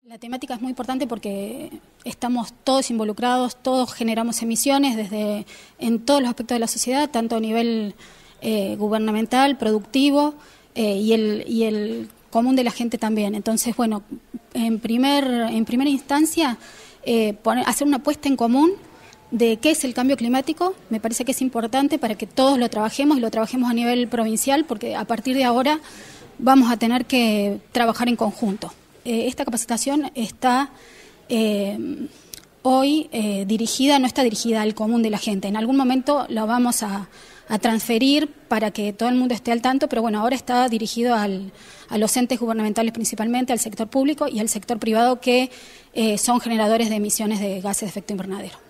La temática es muy importante porque estamos todos involucrados, todos generamos emisiones en todos los aspectos de la sociedad, tanto a nivel gubernamental, productivo y el común de la gente también. Entonces, bueno, en primera instancia, hacer una puesta en común de qué es el cambio climático, me parece que es importante para que todos lo trabajemos y lo trabajemos a nivel provincial, porque a partir de ahora vamos a tener que trabajar en conjunto. Esta capacitación está hoy no está dirigida al común de la gente. En algún momento lo vamos a transferir para que todo el mundo esté al tanto, pero bueno, ahora está dirigido a los entes gubernamentales principalmente, al sector público y al sector privado que son generadores de emisiones de gases de efecto invernadero.